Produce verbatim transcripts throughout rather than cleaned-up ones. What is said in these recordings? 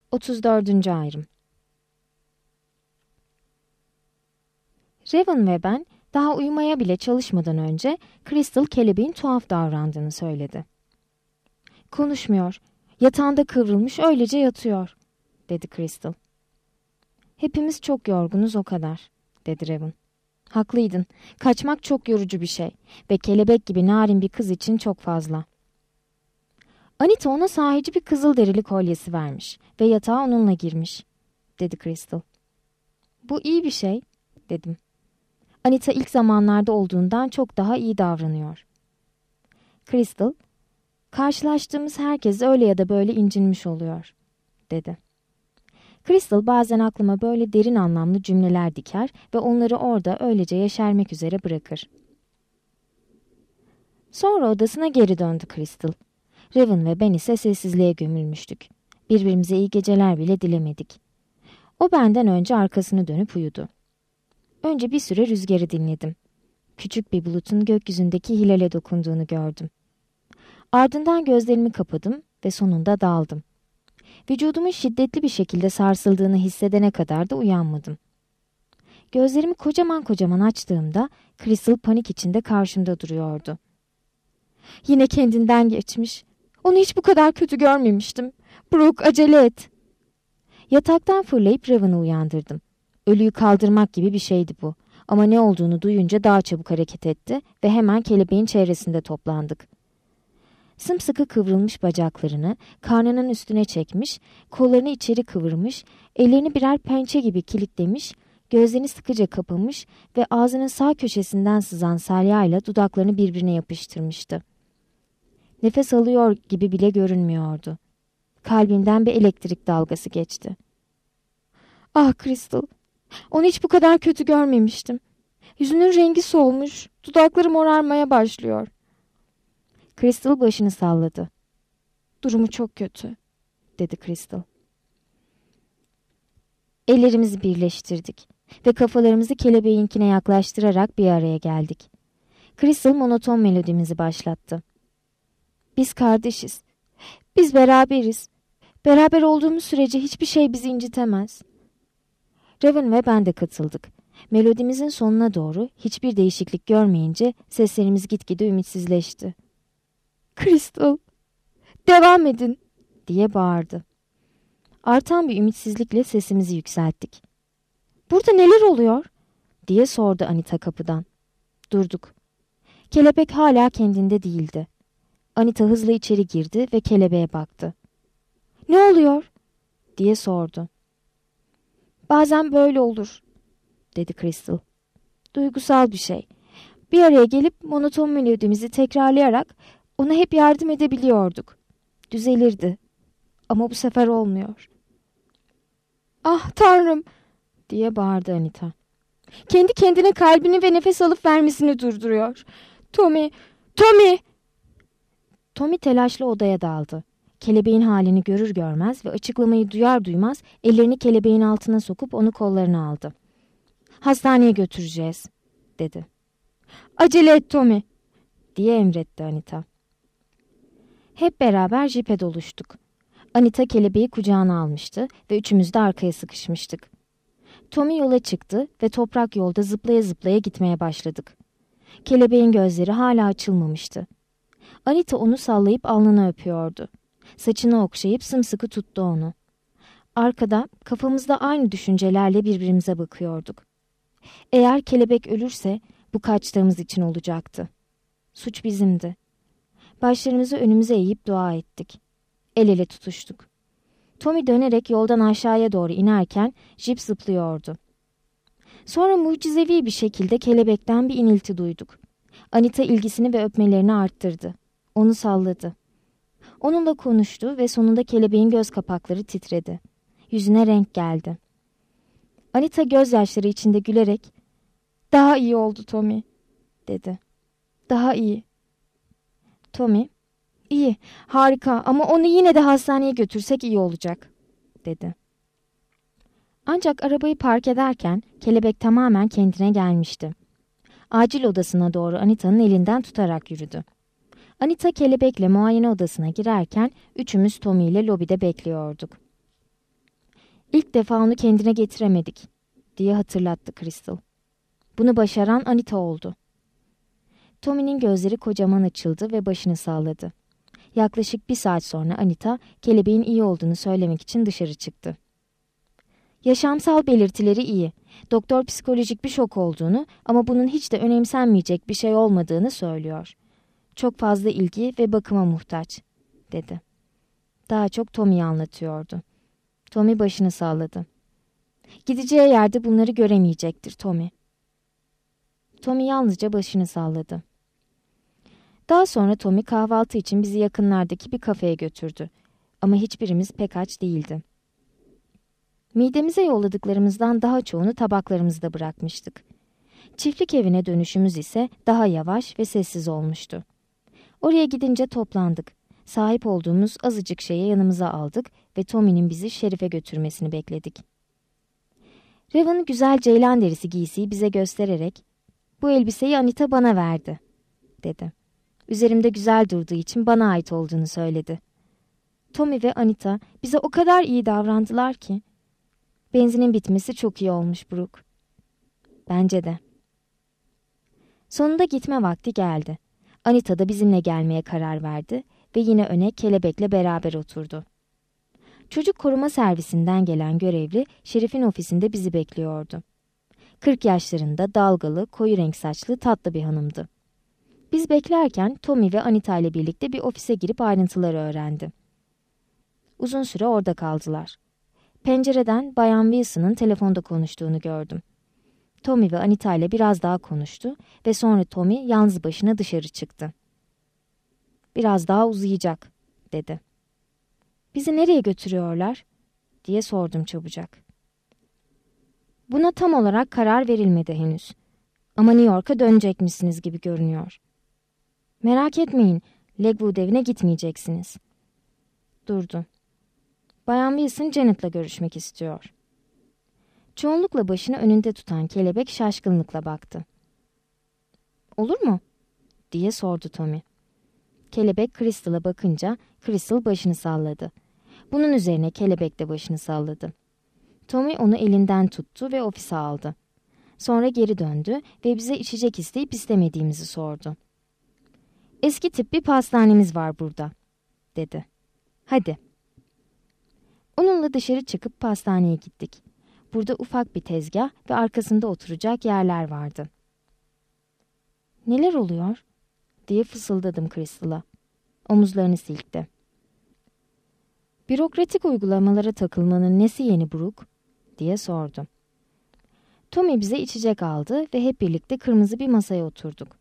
otuz dördüncü ayrım. Raven ve ben daha uyumaya bile çalışmadan önce Crystal kelebeğin tuhaf davrandığını söyledi. "Konuşmuyor, yatağında kıvrılmış öylece yatıyor," dedi Crystal. "Hepimiz çok yorgunuz o kadar," dedi Raven. "Haklıydın, kaçmak çok yorucu bir şey ve kelebek gibi narin bir kız için çok fazla." "Anita ona sahici bir kızılderili kolyesi vermiş ve yatağa onunla girmiş," dedi Crystal. "Bu iyi bir şey," dedim. "Anita ilk zamanlarda olduğundan çok daha iyi davranıyor." Crystal, "Karşılaştığımız herkes öyle ya da böyle incinmiş oluyor," dedi. Crystal bazen aklıma böyle derin anlamlı cümleler diker ve onları orada öylece yeşermek üzere bırakır. Sonra odasına geri döndü Crystal. Raven ve ben ise sessizliğe gömülmüştük. Birbirimize iyi geceler bile dilemedik. O benden önce arkasını dönüp uyudu. Önce bir süre rüzgarı dinledim. Küçük bir bulutun gökyüzündeki hilale dokunduğunu gördüm. Ardından gözlerimi kapadım ve sonunda daldım. Vücudumun şiddetli bir şekilde sarsıldığını hissedene kadar da uyanmadım. Gözlerimi kocaman kocaman açtığımda Crystal panik içinde karşımda duruyordu. "Yine kendinden geçmiş. Onu hiç bu kadar kötü görmemiştim. Brooke, acele et." Yataktan fırlayıp Raven'ı uyandırdım. Ölüyü kaldırmak gibi bir şeydi bu. Ama ne olduğunu duyunca daha çabuk hareket etti ve hemen kelebeğin çevresinde toplandık. Sımsıkı kıvrılmış bacaklarını karnının üstüne çekmiş, kollarını içeri kıvırmış, ellerini birer pençe gibi kilitlemiş, gözlerini sıkıca kapamış ve ağzının sağ köşesinden sızan salyayla dudaklarını birbirine yapıştırmıştı. Nefes alıyor gibi bile görünmüyordu. Kalbinden bir elektrik dalgası geçti. "Ah Crystal, onu hiç bu kadar kötü görmemiştim. Yüzünün rengi solmuş, dudakları morarmaya başlıyor." Crystal başını salladı. "Durumu çok kötü," dedi Crystal. Ellerimizi birleştirdik ve kafalarımızı kelebeğinkine yaklaştırarak bir araya geldik. Crystal monoton melodimizi başlattı. "Biz kardeşiz. Biz beraberiz. Beraber olduğumuz sürece hiçbir şey bizi incitemez." Raven ve ben de katıldık. Melodimizin sonuna doğru hiçbir değişiklik görmeyince seslerimiz gitgide ümitsizleşti. "Crystal, devam edin," diye bağırdı. Artan bir ümitsizlikle sesimizi yükselttik. "Burada neler oluyor?" diye sordu Anita kapıdan. Durduk. Kelebek hala kendinde değildi. Anita hızla içeri girdi ve kelebeğe baktı. "Ne oluyor?" diye sordu. "Bazen böyle olur," dedi Crystal. "Duygusal bir şey. Bir araya gelip monoton melodimizi tekrarlayarak ona hep yardım edebiliyorduk. Düzelirdi. Ama bu sefer olmuyor." "Ah Tanrım!" diye bağırdı Anita. "Kendi kendine kalbini ve nefes alıp vermesini durduruyor. Tommy! Tommy!" Tommy telaşla odaya daldı. Kelebeğin halini görür görmez ve açıklamayı duyar duymaz ellerini kelebeğin altına sokup onu kollarına aldı. "Hastaneye götüreceğiz," dedi. "Acele et Tommy," diye emretti Anita. Hep beraber jipe doluştuk. Anita kelebeği kucağına almıştı ve üçümüz de arkaya sıkışmıştık. Tommy yola çıktı ve toprak yolda zıplaya zıplaya gitmeye başladık. Kelebeğin gözleri hala açılmamıştı. Anita onu sallayıp alnına öpüyordu. Saçını okşayıp sımsıkı tuttu onu. Arkada kafamızda aynı düşüncelerle birbirimize bakıyorduk. Eğer kelebek ölürse bu kaçtığımız için olacaktı. Suç bizimdi. Başlarımızı önümüze eğip dua ettik. El ele tutuştuk. Tommy dönerek yoldan aşağıya doğru inerken jip zıplıyordu. Sonra mucizevi bir şekilde kelebekten bir inilti duyduk. Anita ilgisini ve öpmelerini arttırdı. Onu salladı. Onunla konuştu ve sonunda kelebeğin göz kapakları titredi. Yüzüne renk geldi. Anita gözyaşları içinde gülerek "Daha iyi oldu Tommy," dedi. "Daha iyi." Tommy, "İyi, harika ama onu yine de hastaneye götürsek iyi olacak," dedi. Ancak arabayı park ederken kelebek tamamen kendine gelmişti. Acil odasına doğru Anita'nın elinden tutarak yürüdü. Anita kelebekle muayene odasına girerken üçümüz Tommy ile lobide bekliyorduk. İlk defa onu kendine getiremedik, diye hatırlattı Crystal. Bunu başaran Anita oldu. Tommy'nin gözleri kocaman açıldı ve başını salladı. Yaklaşık bir saat sonra Anita, kelebeğin iyi olduğunu söylemek için dışarı çıktı. Yaşamsal belirtileri iyi. Doktor psikolojik bir şok olduğunu ama bunun hiç de önemsenmeyecek bir şey olmadığını söylüyor. Çok fazla ilgi ve bakıma muhtaç, dedi. Daha çok Tommy'yi anlatıyordu. Tommy başını salladı. Gideceği yerde bunları göremeyecektir Tommy. Tommy yalnızca başını salladı. Daha sonra Tommy kahvaltı için bizi yakınlardaki bir kafeye götürdü. Ama hiçbirimiz pek aç değildi. Midemize yolladıklarımızdan daha çoğunu tabaklarımızda bırakmıştık. Çiftlik evine dönüşümüz ise daha yavaş ve sessiz olmuştu. Oraya gidince toplandık. Sahip olduğumuz azıcık şeyi yanımıza aldık ve Tommy'nin bizi Şerif'e götürmesini bekledik. Raven güzel ceylan derisi giysiyi bize göstererek, "Bu elbiseyi Anita bana verdi," dedi. Üzerimde güzel durduğu için bana ait olduğunu söyledi. Tommy ve Anita bize o kadar iyi davrandılar ki. Benzinin bitmesi çok iyi olmuş Brooke. Bence de. Sonunda gitme vakti geldi. Anita da bizimle gelmeye karar verdi ve yine öne kelebekle beraber oturdu. Çocuk koruma servisinden gelen görevli Şerif'in ofisinde bizi bekliyordu. kırk yaşlarında dalgalı, koyu renk saçlı tatlı bir hanımdı. Biz beklerken Tommy ve Anita ile birlikte bir ofise girip ayrıntıları öğrendi. Uzun süre orada kaldılar. Pencereden Bayan Wilson'ın telefonda konuştuğunu gördüm. Tommy ve Anita ile biraz daha konuştu ve sonra Tommy yalnız başına dışarı çıktı. "Biraz daha uzayacak," dedi. "Bizi nereye götürüyorlar?" diye sordum çabucak. "Buna tam olarak karar verilmedi henüz. Ama New York'a dönecekmişsiniz gibi görünüyor." "Merak etmeyin, Lakewood evine gitmeyeceksiniz." Durdu. "Bayan Wilson Janet'la görüşmek istiyor." Çoğunlukla başını önünde tutan kelebek şaşkınlıkla baktı. "Olur mu?" diye sordu Tommy. Kelebek Crystal'a bakınca Crystal başını salladı. Bunun üzerine kelebek de başını salladı. Tommy onu elinden tuttu ve ofise aldı. Sonra geri döndü ve bize içecek isteyip istemediğimizi sordu. "Eski tip bir pastanemiz var burada," dedi. "Hadi." Onunla dışarı çıkıp pastaneye gittik. Burada ufak bir tezgah ve arkasında oturacak yerler vardı. "Neler oluyor?" diye fısıldadım Crystal'a. Omuzlarını silkti. "Bürokratik uygulamalara takılmanın nesi yeni Brooke?" diye sordu. Tommy bize içecek aldı ve hep birlikte kırmızı bir masaya oturduk.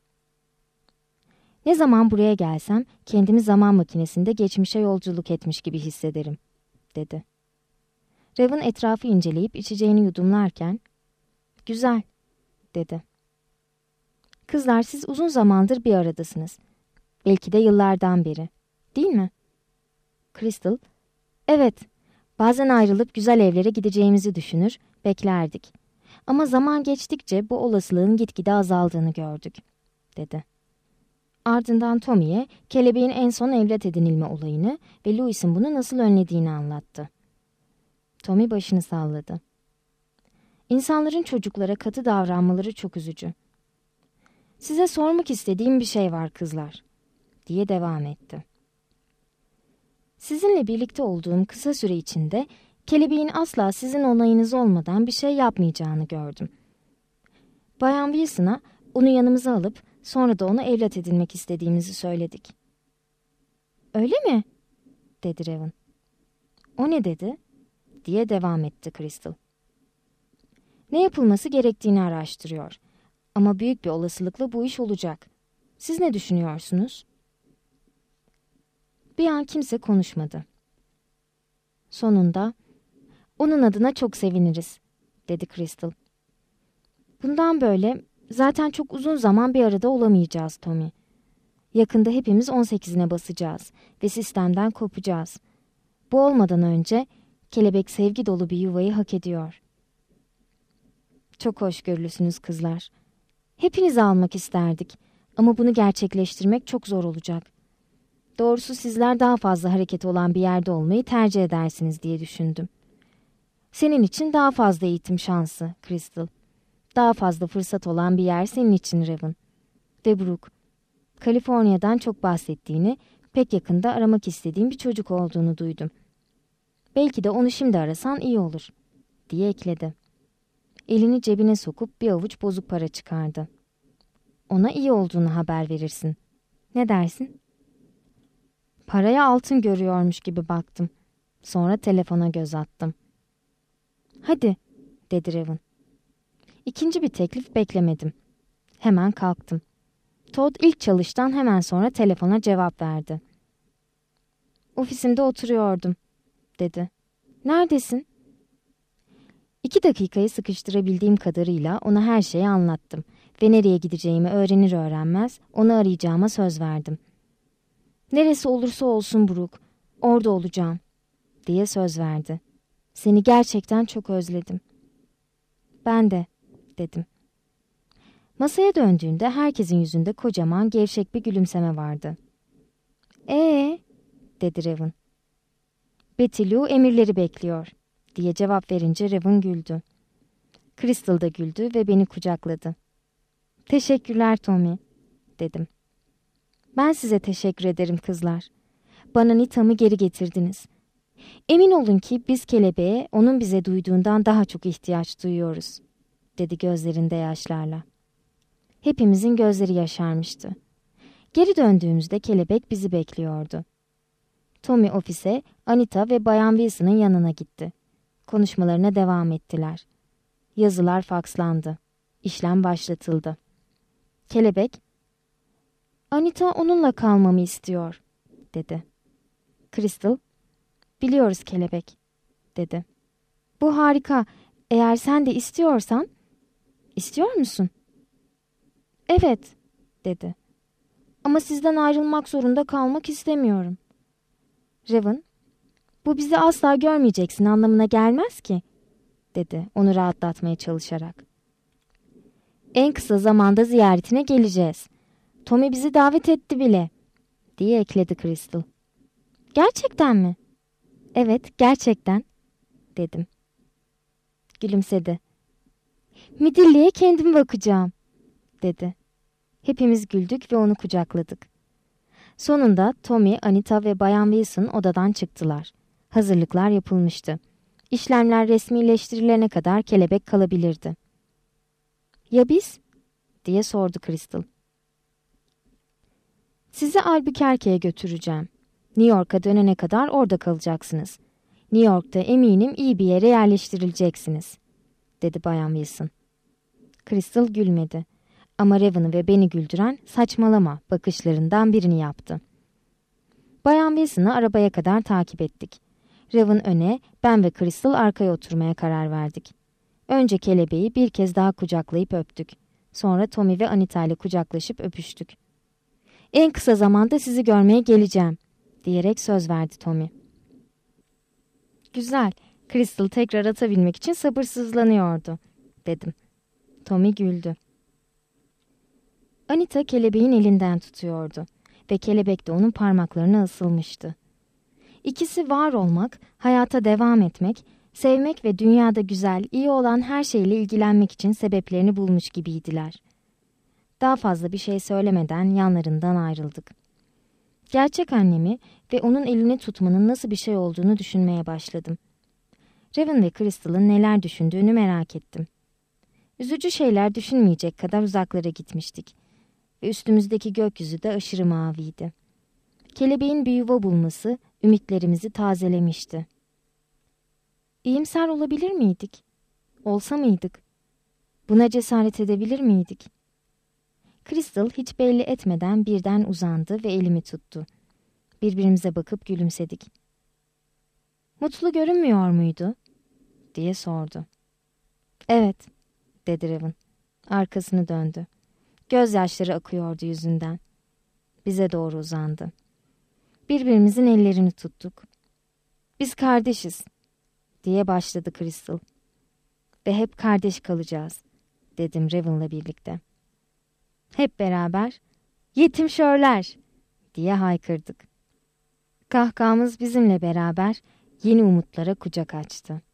"Ne zaman buraya gelsem kendimi zaman makinesinde geçmişe yolculuk etmiş gibi hissederim," dedi. Raven etrafı inceleyip içeceğini yudumlarken, "Güzel," dedi. "Kızlar, siz uzun zamandır bir aradasınız. Belki de yıllardan beri, değil mi?" Crystal, "Evet, bazen ayrılıp güzel evlere gideceğimizi düşünür, beklerdik. Ama zaman geçtikçe bu olasılığın gitgide azaldığını gördük," dedi. Ardından Tommy'ye kelebeğin en son evlat edinilme olayını ve Louis'in bunu nasıl önlediğini anlattı. Tommy başını salladı. "İnsanların çocuklara katı davranmaları çok üzücü. Size sormak istediğim bir şey var kızlar," diye devam etti. "Sizinle birlikte olduğum kısa süre içinde kelebeğin asla sizin onayınız olmadan bir şey yapmayacağını gördüm. Bayan Wilson'a onu yanımıza alıp sonra da onu evlat edinmek istediğimizi söyledik." "Öyle mi?" dedi Raven. "O ne dedi?" diye devam etti Crystal. "Ne yapılması gerektiğini araştırıyor. Ama büyük bir olasılıkla bu iş olacak. Siz ne düşünüyorsunuz?" Bir an kimse konuşmadı. Sonunda, "Onun adına çok seviniriz," dedi Crystal. "Bundan böyle zaten çok uzun zaman bir arada olamayacağız Tommy. Yakında hepimiz on sekizine basacağız ve sistemden kopacağız. Bu olmadan önce kelebek sevgi dolu bir yuvayı hak ediyor." "Çok hoşgörülüsünüz kızlar. Hepinizi almak isterdik ama bunu gerçekleştirmek çok zor olacak. Doğrusu sizler daha fazla hareket olan bir yerde olmayı tercih edersiniz diye düşündüm. Senin için daha fazla eğitim şansı, Crystal. Daha fazla fırsat olan bir yer senin için, Raven. Ve Brooke, Kaliforniya'dan çok bahsettiğini, pek yakında aramak istediğin bir çocuk olduğunu duydum. Belki de onu şimdi arasan iyi olur, diye ekledi. Elini cebine sokup bir avuç bozuk para çıkardı. Ona iyi olduğunu haber verirsin. Ne dersin? Paraya altın görüyormuş gibi baktım. Sonra telefona göz attım. Hadi, dedi Raven. İkinci bir teklif beklemedim. Hemen kalktım. Todd ilk çalıştan hemen sonra telefona cevap verdi. Ofisimde oturuyordum, dedi. Neredesin? İki dakikayı sıkıştırabildiğim kadarıyla ona her şeyi anlattım ve nereye gideceğimi öğrenir öğrenmez onu arayacağıma söz verdim. Neresi olursa olsun Brooke, orada olacağım, diye söz verdi. Seni gerçekten çok özledim. Ben de, dedim. Masaya döndüğünde herkesin yüzünde kocaman gevşek bir gülümseme vardı. Ee, dedi Raven. Betty Lou emirleri bekliyor, diye cevap verince Raven güldü. Crystal da güldü ve beni kucakladı. Teşekkürler Tommy, dedim. Ben size teşekkür ederim kızlar. Bana Nita'mı geri getirdiniz. Emin olun ki biz kelebeğe onun bize duyduğundan daha çok ihtiyaç duyuyoruz, dedi gözlerinde yaşlarla. Hepimizin gözleri yaşarmıştı. Geri döndüğümüzde kelebek bizi bekliyordu. Tommy ofise Anita ve Bayan Wilson'ın yanına gitti. Konuşmalarına devam ettiler. Yazılar fakslandı. İşlem başlatıldı. Kelebek, Anita onunla kalmamı istiyor, dedi. Crystal, biliyoruz kelebek, dedi. Bu harika. Eğer sen de istiyorsan, istiyor musun? Evet, dedi. Ama sizden ayrılmak zorunda kalmak istemiyorum. Raven, bu bizi asla görmeyeceksin anlamına gelmez ki, dedi onu rahatlatmaya çalışarak. En kısa zamanda ziyaretine geleceğiz. Tommy bizi davet etti bile, diye ekledi Crystal. Gerçekten mi? Evet, gerçekten, dedim. Gülümsedi. Midilli'ye kendim bakacağım, dedi. Hepimiz güldük ve onu kucakladık. Sonunda Tommy, Anita ve Bayan Wilson odadan çıktılar. Hazırlıklar yapılmıştı. İşlemler resmileştirilene kadar kelebek kalabilirdi. Ya biz? Diye sordu Crystal. Sizi Albuquerque'ye götüreceğim. New York'a dönene kadar orada kalacaksınız. New York'ta eminim iyi bir yere yerleştirileceksiniz, dedi Bayan Wilson. Crystal gülmedi. Ama Raven'ı ve beni güldüren saçmalama bakışlarından birini yaptı. Bayan Wilson'ı arabaya kadar takip ettik. Raven öne, ben ve Crystal arkaya oturmaya karar verdik. Önce kelebeği bir kez daha kucaklayıp öptük. Sonra Tommy ve Anita ile kucaklaşıp öpüştük. En kısa zamanda sizi görmeye geleceğim, diyerek söz verdi Tommy. Güzel, Crystal tekrar ata binmek için sabırsızlanıyordu, dedim. Tommy güldü. Anita kelebeğin elinden tutuyordu ve kelebek de onun parmaklarına ısılmıştı. İkisi var olmak, hayata devam etmek, sevmek ve dünyada güzel, iyi olan her şeyle ilgilenmek için sebeplerini bulmuş gibiydiler. Daha fazla bir şey söylemeden yanlarından ayrıldık. Gerçek annemi ve onun elini tutmanın nasıl bir şey olduğunu düşünmeye başladım. Raven ve Crystal'ın neler düşündüğünü merak ettim. Üzücü şeyler düşünmeyecek kadar uzaklara gitmiştik ve üstümüzdeki gökyüzü de aşırı maviydi. Kelebeğin bir yuva bulması ümitlerimizi tazelemişti. İyimser olabilir miydik? Olsa mıydık? Buna cesaret edebilir miydik? Crystal hiç belli etmeden birden uzandı ve elimi tuttu. Birbirimize bakıp gülümsedik. Mutlu görünmüyor muydu? Diye sordu. Evet, dedi Raven. Arkasını döndü. Gözyaşları akıyordu yüzünden. Bize doğru uzandı. Birbirimizin ellerini tuttuk. Biz kardeşiz, diye başladı Crystal. Ve hep kardeş kalacağız, dedim Raven'la birlikte. Hep beraber, yetim şörler, diye haykırdık. Kahkahamız bizimle beraber yeni umutlara kucak açtı.